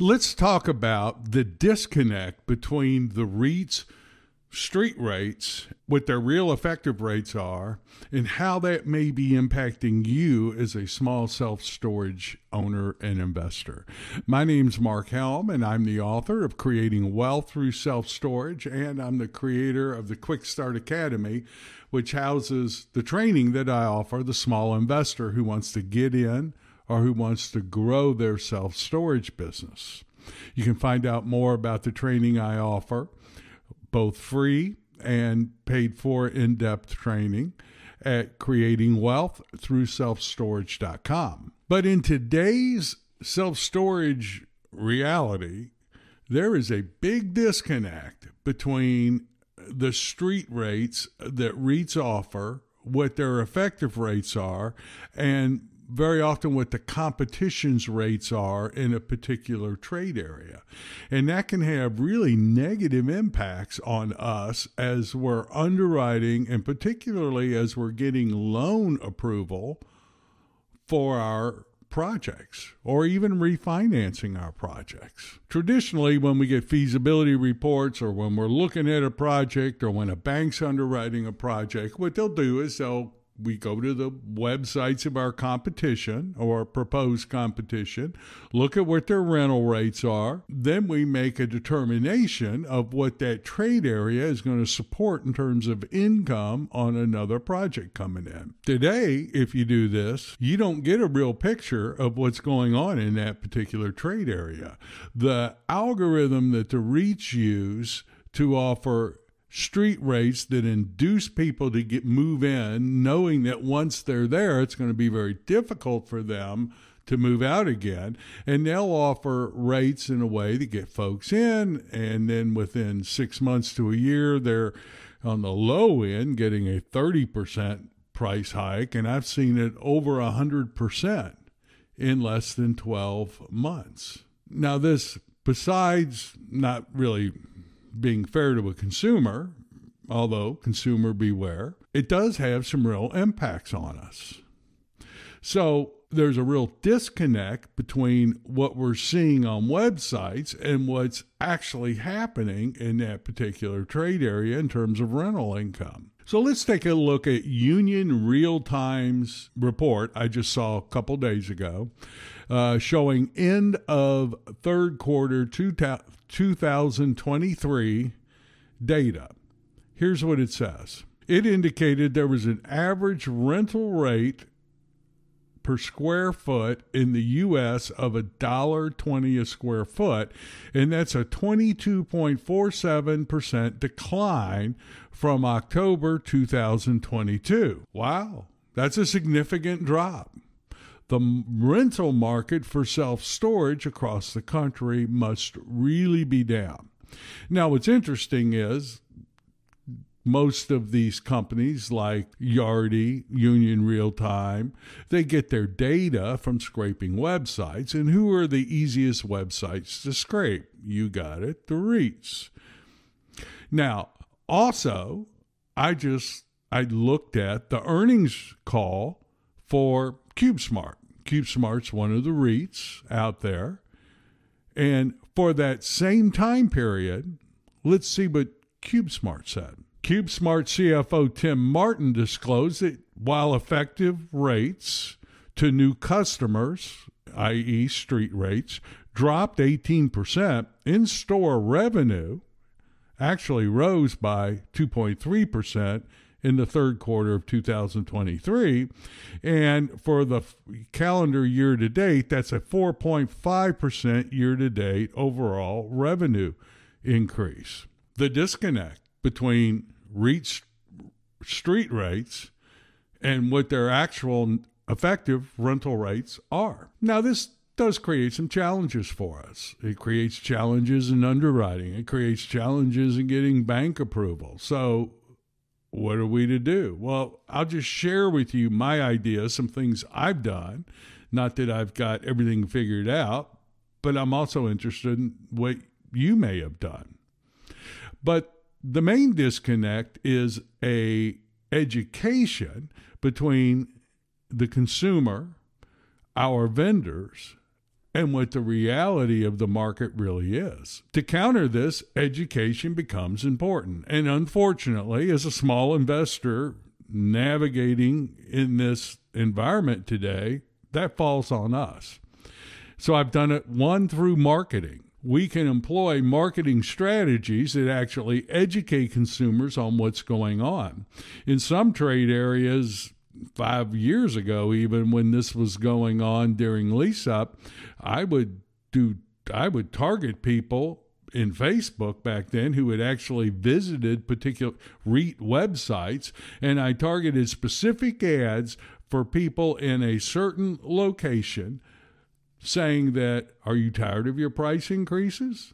Let's talk about the disconnect between the REITs street rates, what their real effective rates are, and how that may be impacting you as a small self-storage owner and investor. My name's Mark Helm, and I'm the author of Creating Wealth Through Self-Storage, and I'm the creator of the Quick Start Academy, which houses the training that I offer the small investor who wants to get in or who wants to grow their self-storage business. You can find out more about the training I offer, both free and paid for in-depth training, at creatingwealththroughselfstorage.com. But in today's self-storage reality, there is a big disconnect between the street rates that REITs offer, what their effective rates are, and very often what the competition's rates are in a particular trade area. And that can have really negative impacts on us as we're underwriting, and particularly as we're getting loan approval for our projects or even refinancing our projects. Traditionally, when we get feasibility reports or when we're looking at a project or when a bank's underwriting a project, what they'll do is we go to the websites of our competition or proposed competition, look at what their rental rates are. Then we make a determination of what that trade area is going to support in terms of income on another project coming in. Today, if you do this, you don't get a real picture of what's going on in that particular trade area. The algorithm that the REITs use to offer street rates that induce people to move in, knowing that once they're there, it's going to be very difficult for them to move out again. And they'll offer rates in a way to get folks in. And then within 6 months to a year, they're on the low end getting a 30% price hike. And I've seen it over 100% in less than 12 months. Now, this, besides not really being fair to a consumer, although consumer beware, it does have some real impacts on us. So there's a real disconnect between what we're seeing on websites and what's actually happening in that particular trade area in terms of rental income. So let's take a look at Union Real-Time's report I just saw a couple days ago, showing end of third quarter 2023 data. Here's what it says. It indicated there was an average rental rate per square foot in the U.S. of $1.20 a square foot, and that's a 22.47% decline from October 2022. Wow, that's a significant drop. The rental market for self-storage across the country must really be down. Now, what's interesting is most of these companies like Yardi, Union Real-Time, they get their data from scraping websites. And who are the easiest websites to scrape? You got it, the REITs. Now, also, I looked at the earnings call for CubeSmart. CubeSmart's one of the REITs out there. And for that same time period, let's see what CubeSmart said. CubeSmart CFO Tim Martin disclosed that while effective rates to new customers, i.e. street rates, dropped 18%, in-store revenue actually rose by 2.3% in the third quarter of 2023. And for the calendar year to date, that's a 4.5% year to date overall revenue increase. The disconnect between REIT street rates and what their actual effective rental rates are. Now, this does create some challenges for us. It creates challenges in underwriting. It creates challenges in getting bank approval. So what are we to do? Well, I'll just share with you my ideas, some things I've done. Not that I've got everything figured out, but I'm also interested in what you may have done. But the main disconnect is a education between the consumer, our vendors, and what the reality of the market really is. To counter this, education becomes important. And unfortunately, as a small investor navigating in this environment today, that falls on us. So I've done it, one, through marketing. We can employ marketing strategies that actually educate consumers on what's going on. In some trade areas, 5 years ago, even when this was going on during lease up, I would target people in Facebook back then who had actually visited particular REIT websites, and I targeted specific ads for people in a certain location saying that, are you tired of your price increases?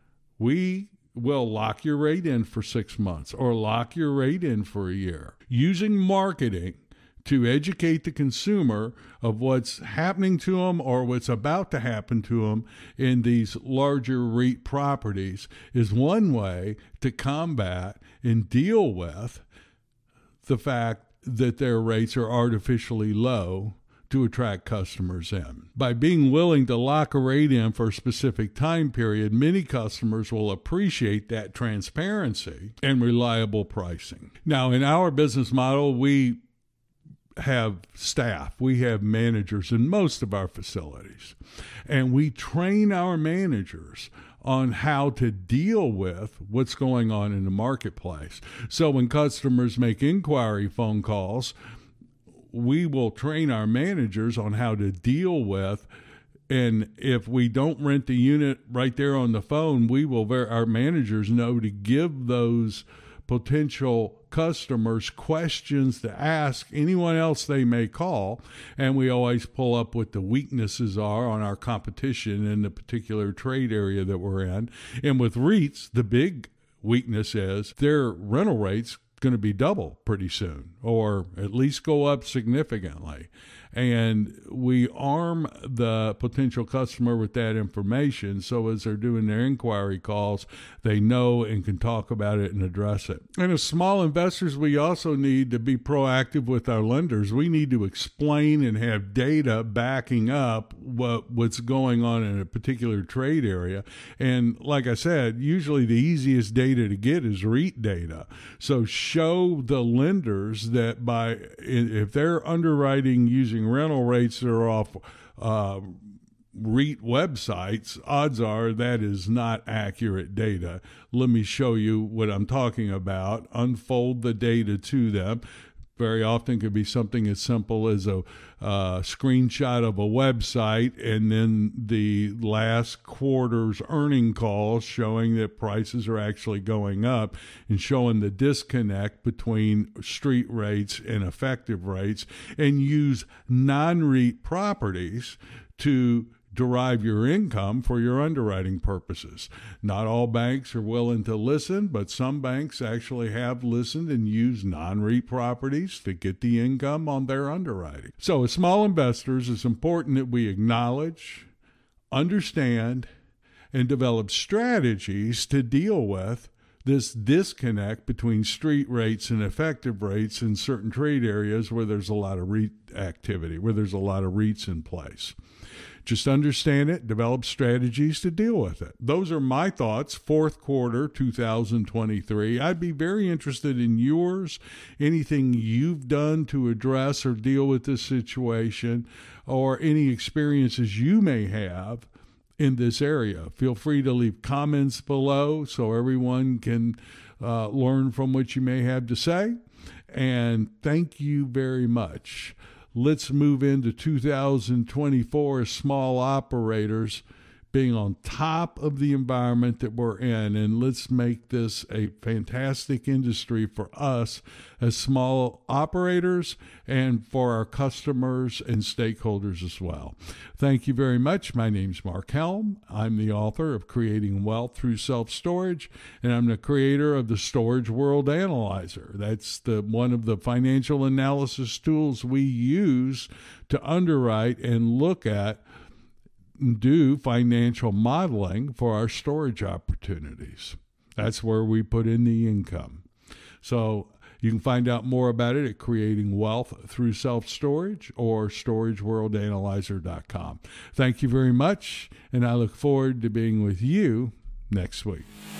We will lock your rate in for 6 months or lock your rate in for a year. Using marketing to educate the consumer of what's happening to them or what's about to happen to them in these larger REIT properties is one way to combat and deal with the fact that their rates are artificially low to attract customers in. By being willing to lock a rate in for a specific time period, many customers will appreciate that transparency and reliable pricing. Now, in our business model, we have staff, we have managers in most of our facilities, and we train our managers on how to deal with what's going on in the marketplace. So when customers make inquiry phone calls, we will train our managers on how to deal with, and if we don't rent the unit right there on the phone, our managers know to give those potential customers questions to ask anyone else they may call, and we always pull up what the weaknesses are on our competition in the particular trade area that we're in. And with REITs, the big weakness is their rental rates going to be double pretty soon, or at least go up significantly. And we arm the potential customer with that information, so as they're doing their inquiry calls, they know and can talk about it and address it. And as small investors, we also need to be proactive with our lenders. We need to explain and have data backing up what's going on in a particular trade area. And like I said, usually the easiest data to get is REIT data. So show the lenders that if they're underwriting using rental rates that are off REIT websites, odds are that is not accurate data. Let me show you what I'm talking about. Unfold the data to them. Very often could be something as simple as a screenshot of a website and then the last quarter's earning calls showing that prices are actually going up and showing the disconnect between street rates and effective rates, and use non-REIT properties to derive your income for your underwriting purposes. Not all banks are willing to listen, but some banks actually have listened and used non-REIT properties to get the income on their underwriting. So as small investors, it's important that we acknowledge, understand, and develop strategies to deal with this disconnect between street rates and effective rates in certain trade areas where there's a lot of REIT activity, where there's a lot of REITs in place. Just understand it, develop strategies to deal with it. Those are my thoughts, fourth quarter 2023. I'd be very interested in yours, anything you've done to address or deal with this situation, or any experiences you may have in this area. Feel free to leave comments below so everyone can learn from what you may have to say. And thank you very much. Let's move into 2024 as small operators being on top of the environment that we're in, and let's make this a fantastic industry for us as small operators and for our customers and stakeholders as well. Thank you very much. My name's Mark Helm. I'm the author of Creating Wealth Through Self-Storage, and I'm the creator of the Storage World Analyzer. That's one of the financial analysis tools we use to underwrite and look at do financial modeling for our storage opportunities. That's where we put in the income. So You can find out more about it at Creating Wealth Through Self-Storage or StorageWorldAnalyzer.com. Thank you very much, and I look forward to being with you next week.